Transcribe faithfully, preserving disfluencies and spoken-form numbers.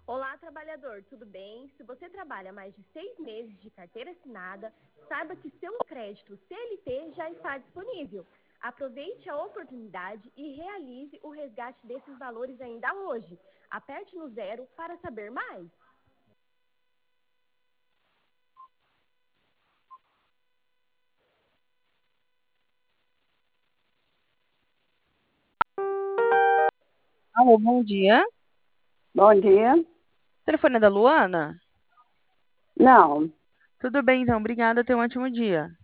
Olá, trabalhador, tudo bem? Se você trabalha mais de seis meses de carteira assinada, saiba que seu crédito C L T já está disponível. Aproveite a oportunidade e realize o resgate desses valores ainda hoje. Aperte no zero para saber mais. Alô, bom dia. Bom dia. Telefone é da Luana? Não, Tudo bem, então. Obrigada. Tenha um ótimo dia.